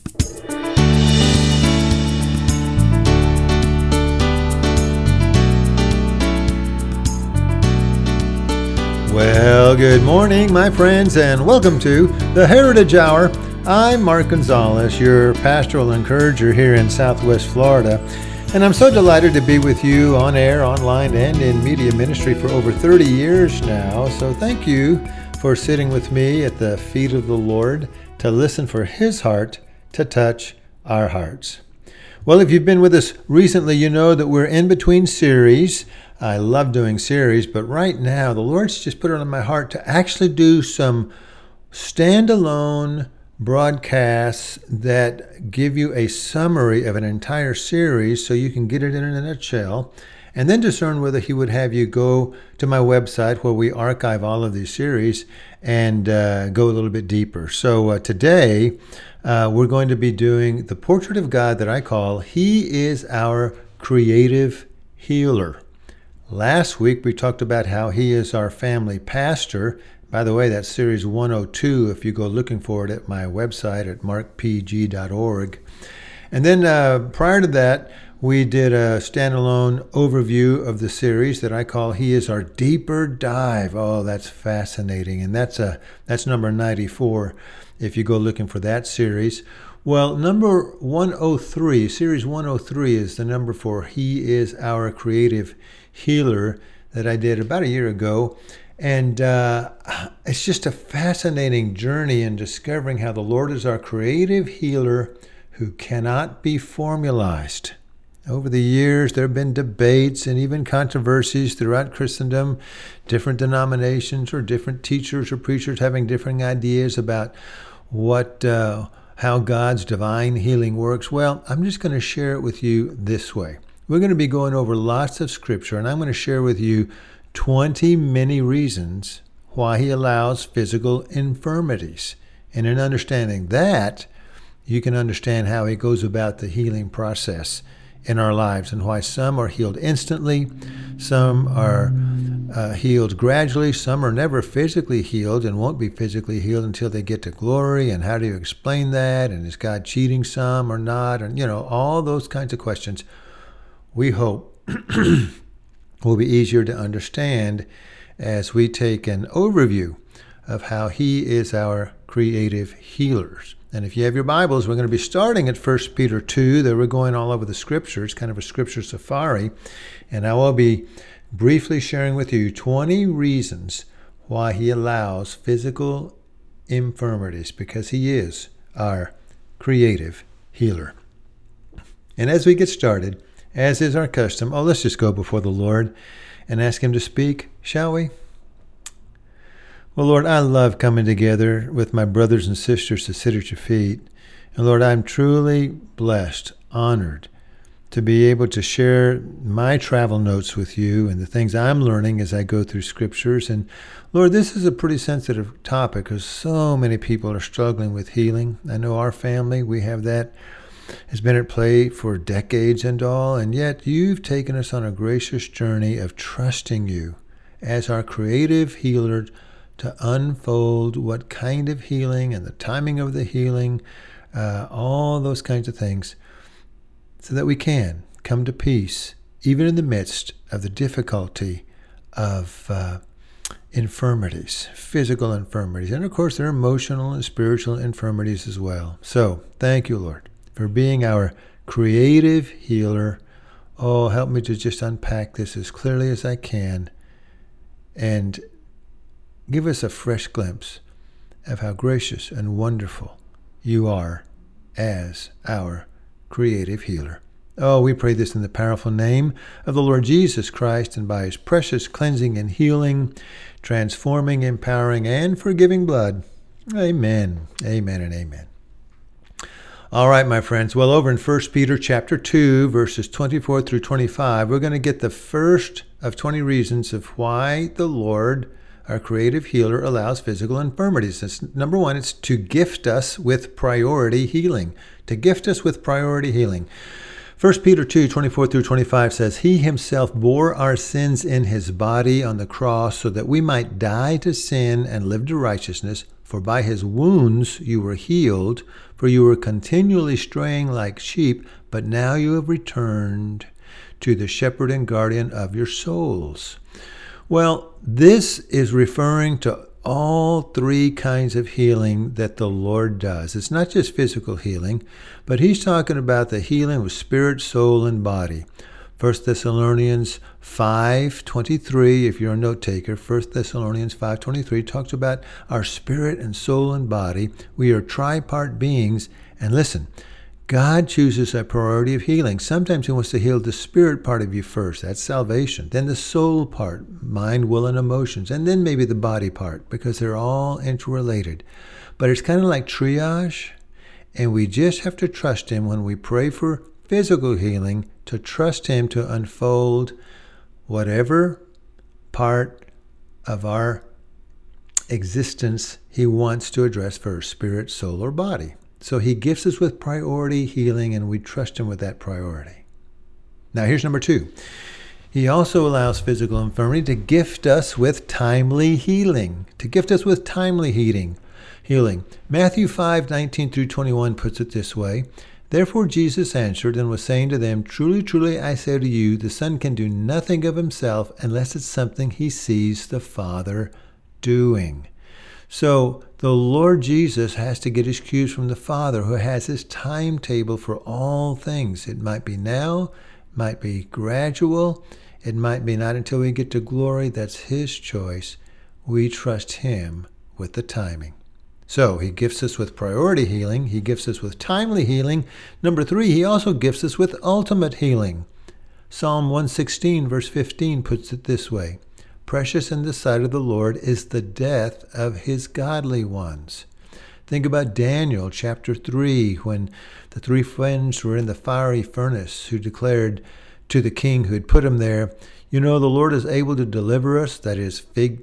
Well, good morning, my friends, and welcome to the Heritage Hour. I'm Mark Gonzalez, your pastoral encourager here in Southwest Florida, and I'm so delighted to be with you on air, online, and in media ministry for over 30 years now. So thank you for sitting with me at the feet of the Lord to listen for His heart to touch our hearts. Well, if you've been with us recently, you know that we're in between series. I love doing series, but right now the Lord's just put it on my heart to actually do some standalone broadcasts that give you a summary of an entire series so you can get it in a nutshell, and then discern whether He would have you go to my website where we archive all of these series and go a little bit deeper. So today we're going to be doing the portrait of God that I call He is Our Creative Healer. Last week, we talked about how He is our family pastor. By the way, that's series 102 if you go looking for it at my website at markpg.org. And then prior to that, we did a standalone overview of the series that I call He is Our Deeper Dive. Oh, that's fascinating. And that's number 94 if you go looking for that series. Well, number 103, series 103 is the number for He is Our Creative Healer that I did about a year ago. And it's just a fascinating journey in discovering how the Lord is our creative healer who cannot be formalized. Over the years, there have been debates and even controversies throughout Christendom, different denominations or different teachers or preachers having different ideas about how God's divine healing works. Well, I'm just going to share it with you this way. We're going to be going over lots of scripture, and I'm going to share with you 20 many reasons why He allows physical infirmities. And in understanding that, you can understand how He goes about the healing process in our lives and why some are healed instantly, some are healed gradually, some are never physically healed and won't be physically healed until they get to glory. And how do you explain that? And is God cheating some or not? And, all those kinds of questions we hope will be easier to understand as we take an overview of how He is our creative healers. And if you have your Bibles, we're going to be starting at 1 Peter 2. There we're going all over the scriptures, kind of a scripture safari. And I will be briefly sharing with you 20 reasons why He allows physical infirmities, because He is our creative healer. And as we get started, as is our custom, let's just go before the Lord and ask Him to speak, shall we? Well, Lord, I love coming together with my brothers and sisters to sit at your feet. And Lord, I'm truly blessed, honored to be able to share my travel notes with you and the things I'm learning as I go through scriptures. And Lord, this is a pretty sensitive topic because so many people are struggling with healing. I know our family, we have that, has been at play for decades and all, and yet you've taken us on a gracious journey of trusting you as our creative healer to unfold what kind of healing and the timing of the healing, all those kinds of things, so that we can come to peace, even in the midst of the difficulty of infirmities, physical infirmities. And of course, there are emotional and spiritual infirmities as well. So thank you, Lord, for being our creative healer. Oh, help me to just unpack this as clearly as I can and give us a fresh glimpse of how gracious and wonderful you are as our creative healer. Oh, we pray this in the powerful name of the Lord Jesus Christ and by His precious cleansing and healing, transforming, empowering, and forgiving blood. Amen, amen, and amen. All right, my friends. Well, over in 1 Peter chapter 2, verses 24 through 25, we're going to get the first of 20 reasons of why the Lord, our creative healer, allows physical infirmities. It's, number one, it's to gift us with priority healing. To gift us with priority healing. 1 Peter 2:24-25 says, He himself bore our sins in his body on the cross so that we might die to sin and live to righteousness. For by his wounds you were healed, for you were continually straying like sheep, but now you have returned to the shepherd and guardian of your souls. Well, this is referring to all three kinds of healing that the Lord does. It's not just physical healing, but he's talking about the healing of spirit, soul, and body. 1 Thessalonians 5:23, if you're a note taker, 1 Thessalonians 5:23 talks about our spirit and soul and body. We are tripart beings. And listen, God chooses a priority of healing. Sometimes he wants to heal the spirit part of you first. That's salvation. Then the soul part, mind, will, and emotions. And then maybe the body part, because they're all interrelated. But it's kind of like triage. And we just have to trust him when we pray for physical healing, to trust him to unfold whatever part of our existence he wants to address first, spirit, soul, or body. So he gifts us with priority healing, and we trust him with that priority. Now here's number 2. He also allows physical infirmity to gift us with timely healing. Matthew 5:19-21 puts it this way. Therefore Jesus answered and was saying to them, Truly, truly, I say to you, the Son can do nothing of himself unless it's something he sees the Father doing. So the Lord Jesus has to get his cues from the Father, who has his timetable for all things. It might be now, might be gradual, it might be not until we get to glory. That's his choice. We trust him with the timing. So he gifts us with priority healing. He gifts us with timely healing. Number 3, he also gifts us with ultimate healing. Psalm 116, verse 15 puts it this way. Precious in the sight of the Lord is the death of his godly ones. Think about Daniel chapter 3, when the 3 friends were in the fiery furnace, who declared to the king who had put him there, the Lord is able to deliver us, that is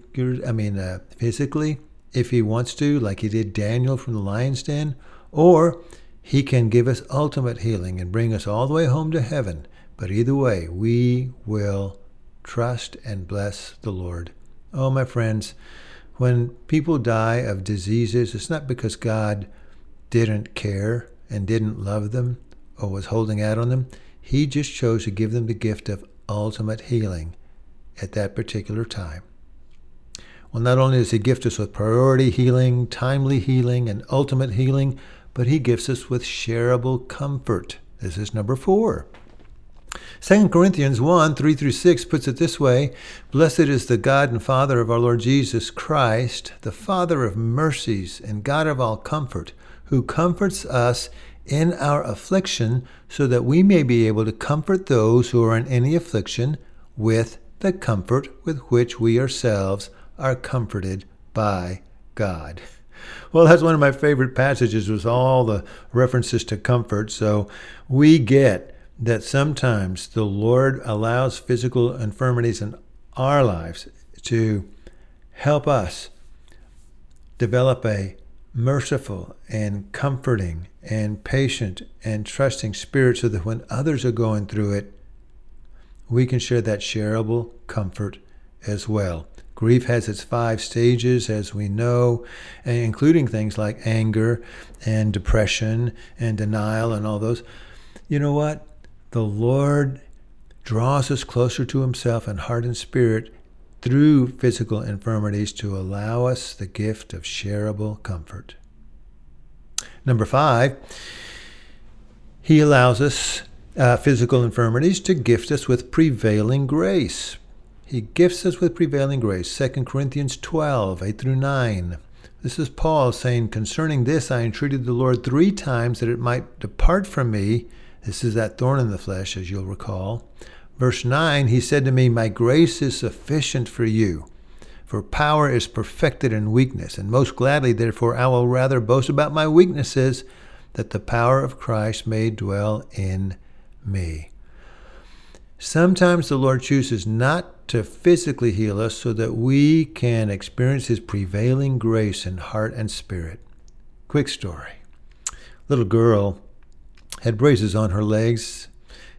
physically, if he wants to, like he did Daniel from the lion's den, or he can give us ultimate healing and bring us all the way home to heaven. But either way, we will trust and bless the Lord. Oh, my friends, when people die of diseases, it's not because God didn't care and didn't love them or was holding out on them. He just chose to give them the gift of ultimate healing at that particular time. Well, not only does he gift us with priority healing, timely healing, and ultimate healing, but he gifts us with shareable comfort. This is number 4. 2 Corinthians 1:3-6 puts it this way. Blessed is the God and Father of our Lord Jesus Christ, the Father of mercies and God of all comfort, who comforts us in our affliction, so that we may be able to comfort those who are in any affliction with the comfort with which we ourselves are comforted by God. Well, that's one of my favorite passages, with all the references to comfort. So we get that sometimes the Lord allows physical infirmities in our lives to help us develop a merciful and comforting and patient and trusting spirit, so that when others are going through it, we can share that shareable comfort as well. Grief has its 5 stages, as we know, including things like anger and depression and denial and all those. You know what? The Lord draws us closer to himself in heart and spirit through physical infirmities to allow us the gift of shareable comfort. Number 5, he allows us physical infirmities to gift us with prevailing grace. He gifts us with prevailing grace. 2 Corinthians 12:8-9. This is Paul saying, concerning this I entreated the Lord 3 times that it might depart from me. This is that thorn in the flesh, as you'll recall. Verse 9, he said to me, my grace is sufficient for you, for power is perfected in weakness. And most gladly, therefore, I will rather boast about my weaknesses, that the power of Christ may dwell in me. Sometimes the Lord chooses not to physically heal us so that we can experience his prevailing grace in heart and spirit. Quick story. Little girl had braces on her legs,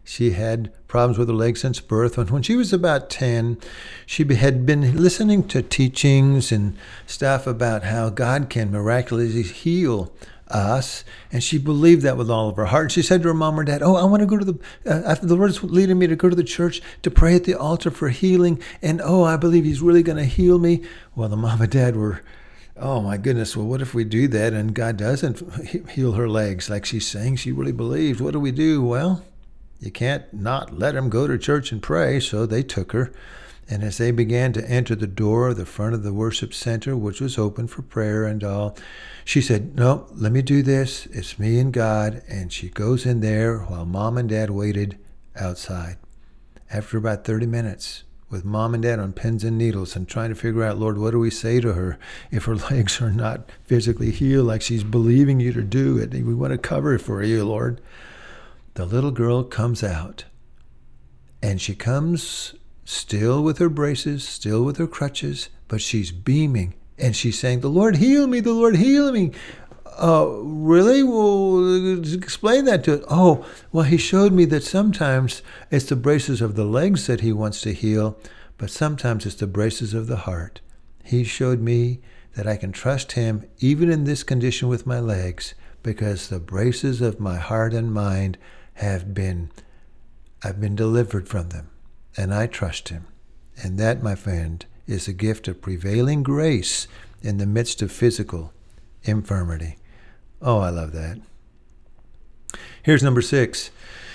She had problems with her legs since birth. When she was about 10, she had been listening to teachings and stuff about how God can miraculously heal us, and she believed that with all of her heart. She said to her mom or dad, "Oh, I want to go to the Lord's leading me to go to the church to pray at the altar for healing, and oh, I believe He's really going to heal me." Well, the mom and dad were, "Oh my goodness, well, what if we do that and God doesn't heal her legs like she's saying she really believes? What do we do?" Well, you can't not let them go to church and pray, so they took her. And as they began to enter the door of the front of the worship center, which was open for prayer and all, she said, "No, let me do this. It's me and God." And she goes in there while mom and dad waited outside. After about 30 minutes, with mom and dad on pins and needles and trying to figure out, "Lord, what do we say to her if her legs are not physically healed like she's believing you to do it? We want to cover it for you, Lord." The little girl comes out, and she comes still with her braces, still with her crutches, but she's beaming, and she's saying, "The Lord heal me, the Lord heal me." Really? Well, explain that to us. "Oh, well, He showed me that sometimes it's the braces of the legs that He wants to heal, but sometimes it's the braces of the heart. He showed me that I can trust Him even in this condition with my legs, because the braces of my heart and mind I've been delivered from them. And I trust Him." And that, my friend, is a gift of prevailing grace in the midst of physical infirmity. Oh, I love that. Here's number 6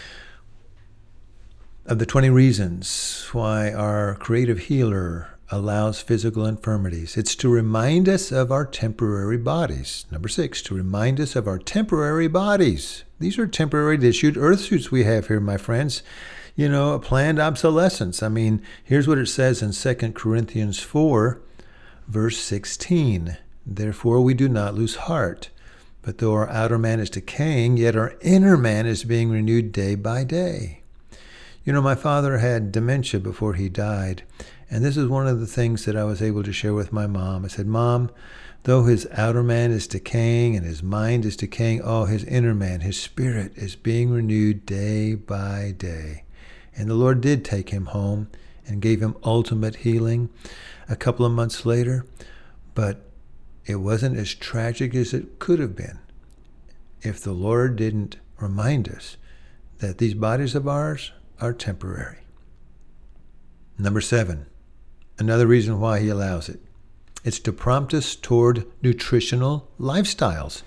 of the 20 reasons why our creative healer allows physical infirmities. It's to remind us of our temporary bodies. Number 6, to remind us of our temporary bodies. These are temporary issued earth suits we have here, my friends. A planned obsolescence. I mean, here's what it says in 2 Corinthians 4, verse 16. "Therefore we do not lose heart. But though our outer man is decaying, yet our inner man is being renewed day by day." My father had dementia before he died. And this is one of the things that I was able to share with my mom. I said, "Mom, though his outer man is decaying and his mind is decaying, his inner man, his spirit is being renewed day by day." And the Lord did take him home and gave him ultimate healing a couple of months later. But it wasn't as tragic as it could have been if the Lord didn't remind us that these bodies of ours are temporary. Number 7, another reason why He allows it. It's to prompt us toward nutritional lifestyles.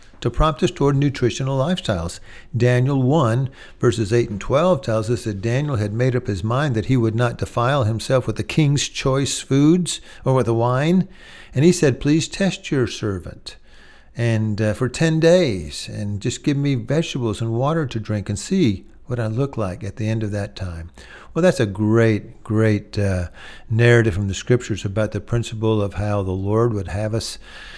Daniel 1, verses 8 and 12 tells us that Daniel had made up his mind that he would not defile himself with the king's choice foods or with the wine. And he said, "Please test your servant and for 10 days and just give me vegetables and water to drink and see what I look like at the end of that time." Well, that's a great narrative from the scriptures about the principle of how the Lord would have us,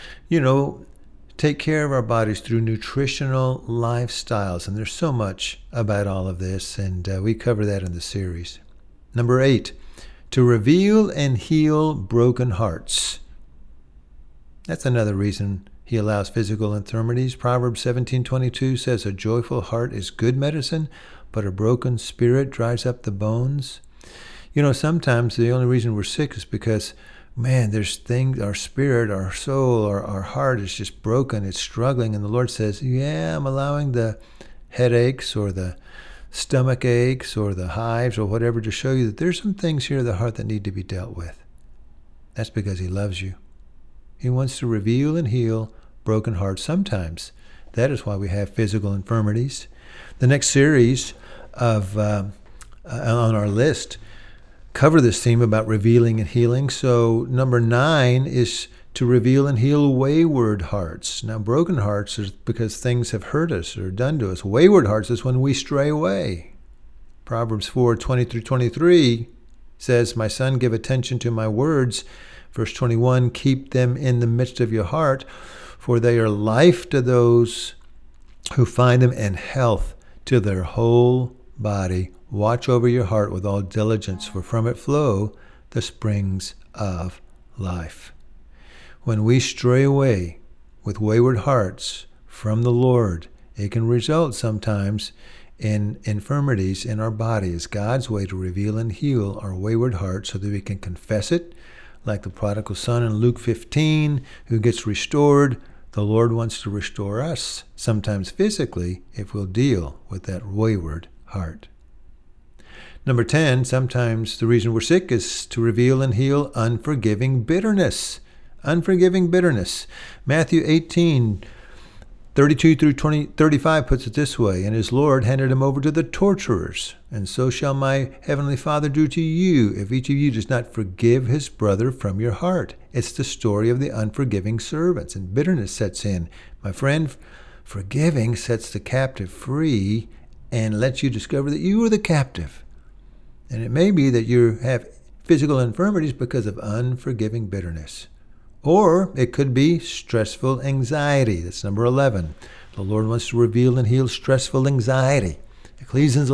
take care of our bodies through nutritional lifestyles. And there's so much about all of this, and we cover that in the series. Number 8, to reveal and heal broken hearts. That's another reason He allows physical infirmities. Proverbs 17:22 says, "A joyful heart is good medicine, but a broken spirit dries up the bones." Sometimes the only reason we're sick is because, there's things, our spirit, our soul, our heart is just broken. It's struggling. And the Lord says, "Yeah, I'm allowing the headaches or the stomach aches or the hives or whatever to show you that there's some things here in the heart that need to be dealt with." That's because He loves you. He wants to reveal and heal broken hearts sometimes. That is why we have physical infirmities. The next series of on our list cover this theme about revealing and healing. So number 9 is to reveal and heal wayward hearts. Now, broken hearts is because things have hurt us or done to us. Wayward hearts is when we stray away. Proverbs 4:20-23 says, "My son, give attention to my words." Verse 21, "Keep them in the midst of your heart, for they are life to those who find them and health to their whole body. Watch over your heart with all diligence, for from it flow the springs of life." When we stray away with wayward hearts from the Lord, it can result sometimes in infirmities in our body is God's way to reveal and heal our wayward heart so that we can confess it, like the prodigal son in Luke 15 who gets restored. The Lord wants to restore us, sometimes physically, if we'll deal with that wayward heart. Number 10, sometimes the reason we're sick is to reveal and heal unforgiving bitterness. Unforgiving bitterness. Matthew 18, 32 through 35 puts it this way, and his Lord handed him over to the torturers, and so shall my heavenly Father do to you, if each of you does not forgive his brother from your heart. It's the story of the unforgiving servants, and bitterness sets in. My friend, forgiving sets the captive free and lets you discover that you are the captive. And it may be that you have physical infirmities because of unforgiving bitterness. Or it could be stressful anxiety. That's number 11. The Lord wants to reveal and heal stressful anxiety. Ecclesiastes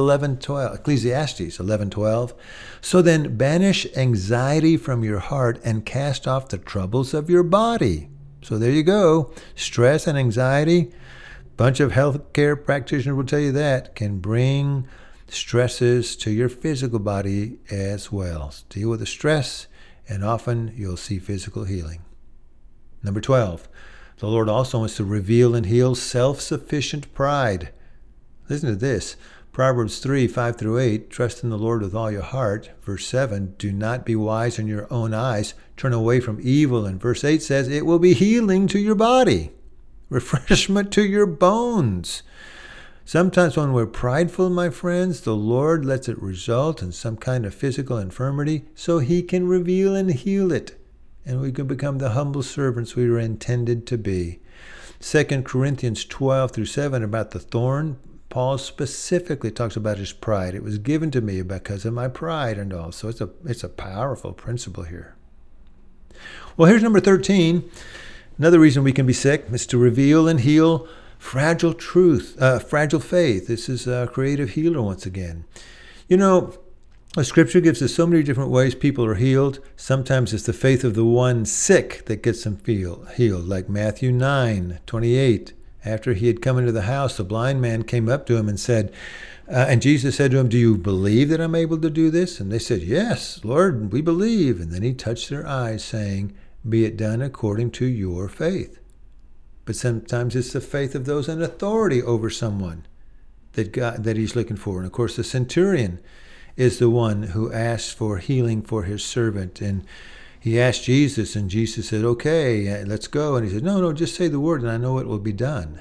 11:12. So then banish anxiety from your heart and cast off the troubles of your body. So there you go. Stress and anxiety, bunch of healthcare practitioners will tell you that, can bring stresses to your physical body as well. Deal with the stress, and often you'll see physical healing. Number 12, the Lord also wants to reveal and heal self-sufficient pride. Listen to this. Proverbs 3, 5 through 8, trust in the Lord with all your heart. Verse 7, do not be wise in your own eyes. Turn away from evil. And verse 8 says, it will be healing to your body, refreshment to your bones. Sometimes when we're prideful, my friends, the Lord lets it result in some kind of physical infirmity so he can reveal and heal it. And we can become the humble servants we were intended to be. 2 Corinthians 12 through 7 about the thorn, Paul specifically talks about his pride. It was given to me because of my pride and all. So it's a powerful principle here. Well, here's number 13. Another reason we can be sick is to reveal and heal fragile faith. This is a creative healer once again. You know, the Scripture gives us so many different ways people are healed. Sometimes it's the faith of the one sick that gets them healed, like Matthew 9:28. After he had come into the house, the blind man came up to him and said, and Jesus said to him, do you believe that I'm able to do this? And they said, yes, Lord, we believe. And then he touched their eyes, saying, be it done according to your faith. But sometimes it's the faith of those in authority over someone that he's looking for. And of course, the centurion is the one who asked for healing for his servant. And he asked Jesus, and Jesus said, okay, let's go. And he said, no, just say the word, and I know it will be done.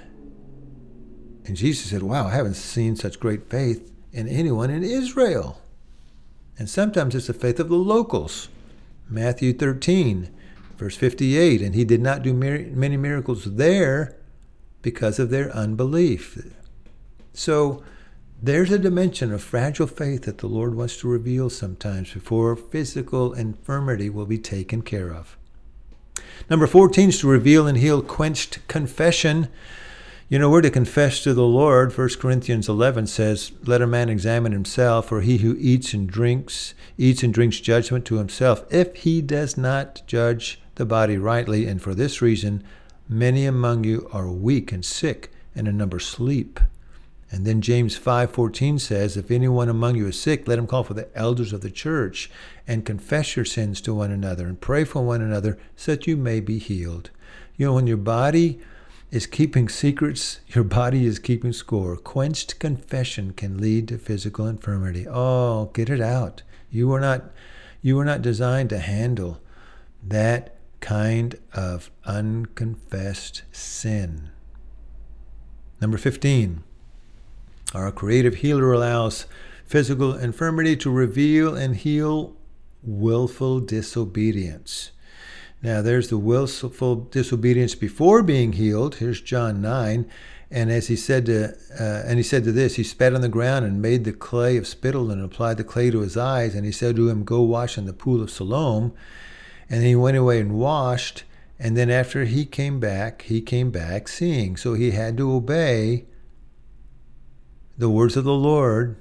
And Jesus said, wow, I haven't seen such great faith in anyone in Israel. And sometimes it's the faith of the locals. Matthew 13, verse 58, and he did not do many miracles there because of their unbelief. So there's a dimension of fragile faith that the Lord wants to reveal sometimes before physical infirmity will be taken care of. Number 14 is to reveal and heal quenched confession. You know, we're to confess to the Lord. 1 Corinthians 11 says, let a man examine himself, for he who eats and drinks judgment to himself, if he does not judge the body rightly. And for this reason, many among you are weak and sick, and a number sleep. And then James 5:14 says, if anyone among you is sick, let him call for the elders of the church and confess your sins to one another and pray for one another so that you may be healed. You know, when your body is keeping secrets, your body is keeping score. Quenched confession can lead to physical infirmity. Oh, get it out. You are not designed to handle that kind of unconfessed sin. Number 15. Our creative healer allows physical infirmity to reveal and heal willful disobedience. Now, there's the willful disobedience before being healed. Here's John 9. And he said to this, he spat on the ground and made the clay of spittle and applied the clay to his eyes. And he said to him, go wash in the pool of Siloam. And he went away and washed. And then after he came back seeing. So he had to obey the words of the Lord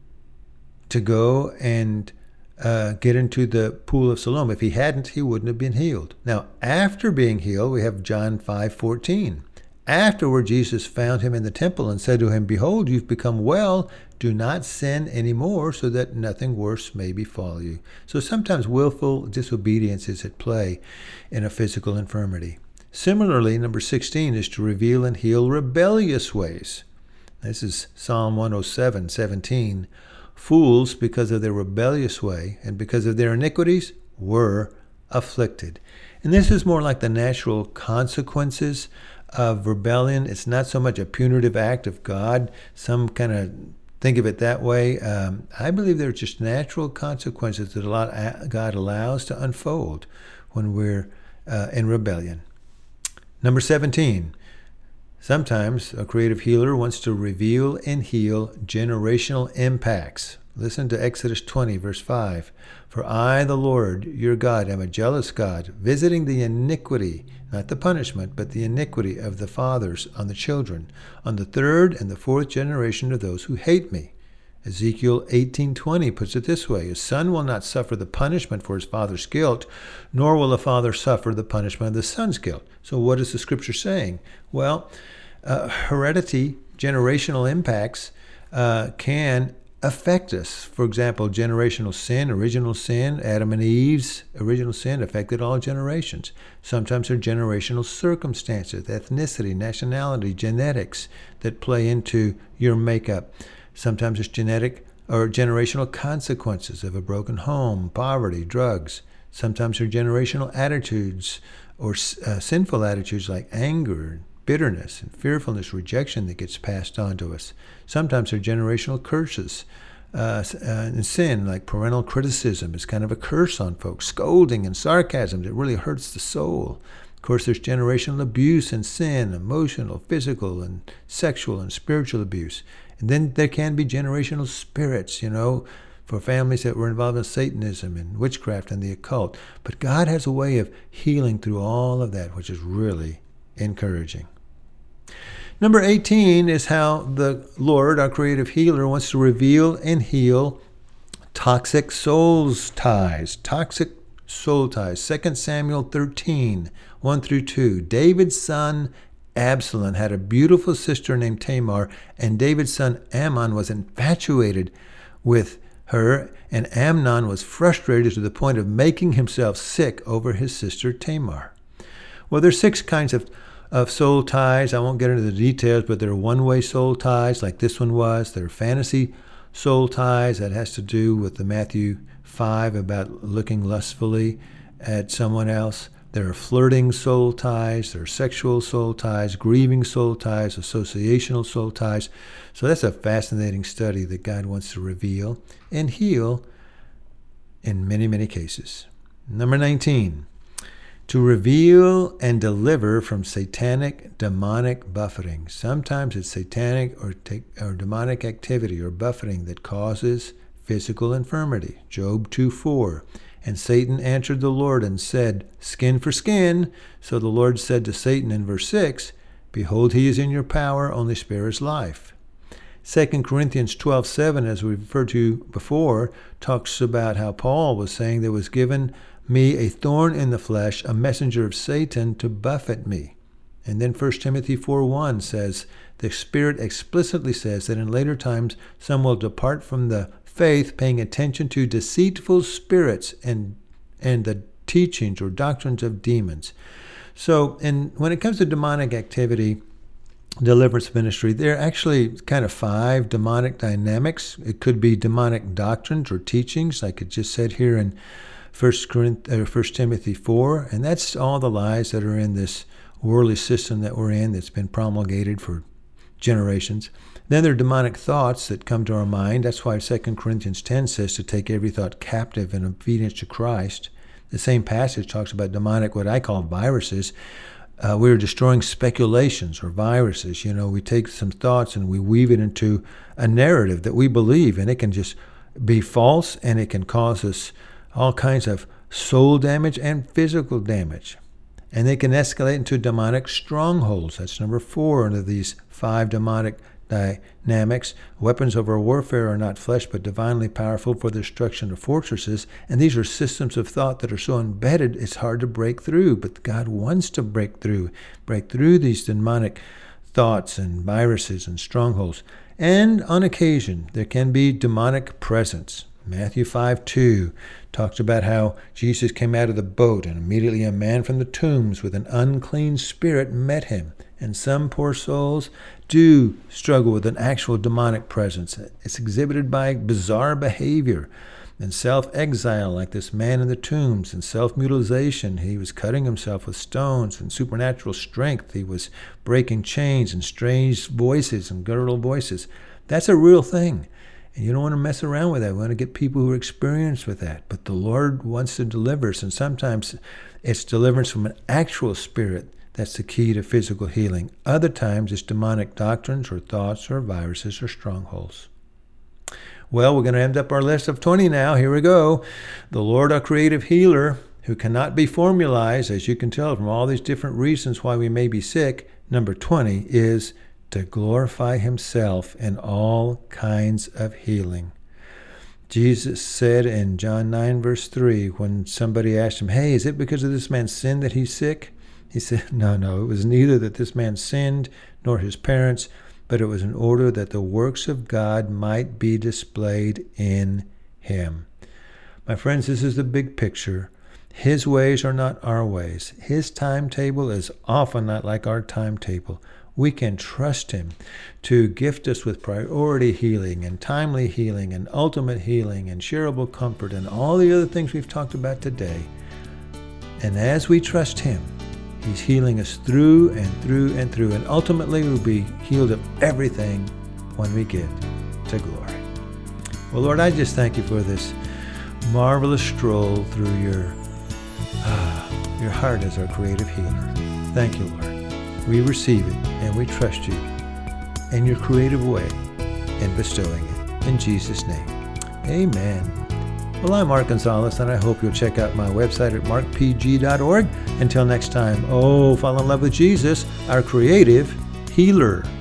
to go and get into the pool of Siloam. If he hadn't, he wouldn't have been healed. Now, after being healed, we have John 5:14. Afterward, Jesus found him in the temple and said to him, "Behold, you've become well. Do not sin anymore, so that nothing worse may befall you." So sometimes willful disobedience is at play in a physical infirmity. Similarly, number 16 is to reveal and heal rebellious ways. This is Psalm 107:17. Fools, because of their rebellious way and because of their iniquities, were afflicted. And this is more like the natural consequences of rebellion. It's not so much a punitive act of God. Some kind of think of it that way. I believe they're just natural consequences that God allows to unfold when we're in rebellion. Number 17. Sometimes a creative healer wants to reveal and heal generational impacts. Listen to Exodus 20, verse 5. "For I, the Lord, your God, am a jealous God, visiting the iniquity," not the punishment, but the iniquity of the fathers on the children, on the third and the fourth generation of those who hate me. Ezekiel 18:20 puts it this way: "A son will not suffer the punishment for his father's guilt, nor will a father suffer the punishment of the son's guilt." So what is the scripture saying? Well, heredity, generational impacts can affect us. For example, generational sin, original sin, Adam and Eve's original sin affected all generations. Sometimes there are generational circumstances, ethnicity, nationality, genetics that play into your makeup. Sometimes it's genetic or generational consequences of a broken home, poverty, drugs. Sometimes there are generational attitudes or sinful attitudes like anger, bitterness, and fearfulness, rejection that gets passed on to us. Sometimes there are generational curses and sin, like parental criticism is kind of a curse on folks. Scolding and sarcasm that really hurts the soul. Of course, there's generational abuse and sin, emotional, physical, and sexual and spiritual abuse. And then there can be generational spirits, for families that were involved in Satanism and witchcraft and the occult. But God has a way of healing through all of that, which is really encouraging. Number 18 is how the Lord, our creative healer, wants to reveal and heal toxic soul ties. Toxic soul ties. 2 Samuel 13, 1 through 2. David's son Absalom had a beautiful sister named Tamar, and David's son Amnon was infatuated with her, and Amnon was frustrated to the point of making himself sick over his sister Tamar. Well, there's 6 kinds of soul ties. I won't get into the details, but there are one-way soul ties like this one was. There are fantasy soul ties. That has to do with the Matthew 5 about looking lustfully at someone else. There are flirting soul ties. There are sexual soul ties, grieving soul ties, associational soul ties. So that's a fascinating study that God wants to reveal and heal in many, many cases. Number 19. To reveal and deliver from satanic, demonic buffeting. Sometimes it's satanic or demonic activity or buffeting that causes physical infirmity. Job 2:4. And Satan answered the Lord and said, "Skin for skin." So the Lord said to Satan in verse 6, "Behold, he is in your power, only spare his life." 2 Corinthians 12:7, as we referred to before, talks about how Paul was saying there was given me a thorn in the flesh, a messenger of Satan to buffet me. And then 1 Timothy 4:1 says, the Spirit explicitly says that in later times some will depart from the faith, paying attention to deceitful spirits and the teachings or doctrines of demons. So when it comes to demonic activity, deliverance ministry, there are actually kind of 5 demonic dynamics. It could be demonic doctrines or teachings, like it just said here in 1 Timothy 4, and that's all the lies that are in this worldly system that we're in that's been promulgated for generations. Then there are demonic thoughts that come to our mind. That's why 2 Corinthians 10 says to take every thought captive in obedience to Christ. The same passage talks about demonic, what I call viruses. We're destroying speculations or viruses. We take some thoughts and we weave it into a narrative that we believe, and it can just be false, and it can cause us all kinds of soul damage and physical damage. And they can escalate into demonic strongholds. That's number 4 under these 5 demonic dynamics. Weapons of our warfare are not flesh, but divinely powerful for the destruction of fortresses. And these are systems of thought that are so embedded, it's hard to break through. But God wants to break through these demonic thoughts and viruses and strongholds. And on occasion, there can be demonic presence. Matthew 5:2 talks about how Jesus came out of the boat, and immediately a man from the tombs with an unclean spirit met him. And some poor souls do struggle with an actual demonic presence. It's exhibited by bizarre behavior and self-exile, like this man in the tombs, and self-mutilation. He was cutting himself with stones, and supernatural strength. He was breaking chains and strange voices and guttural voices. That's a real thing. And you don't want to mess around with that. We want to get people who are experienced with that. But the Lord wants to deliver us, and sometimes it's deliverance from an actual spirit that's the key to physical healing. Other times it's demonic doctrines or thoughts or viruses or strongholds. Well, we're going to end up our list of 20 now. Here we go. The Lord, our creative healer, who cannot be formalized, as you can tell from all these different reasons why we may be sick. Number 20 is to glorify himself in all kinds of healing. Jesus said in John 9, verse 3, when somebody asked him, hey, is it because of this man's sin that he's sick? He said, no, it was neither that this man sinned nor his parents, but it was in order that the works of God might be displayed in him. My friends, this is the big picture. His ways are not our ways. His timetable is often not like our timetable. We can trust him to gift us with priority healing and timely healing and ultimate healing and shareable comfort and all the other things we've talked about today. And as we trust him, he's healing us through and through and through. And ultimately, we'll be healed of everything when we get to glory. Well, Lord, I just thank you for this marvelous stroll through your heart as our creative healer. Thank you, Lord. We receive it and we trust you in your creative way in bestowing it. In Jesus' name, amen. Well, I'm Mark Gonzalez, and I hope you'll check out my website at markpg.org. Until next time, fall in love with Jesus, our creative healer.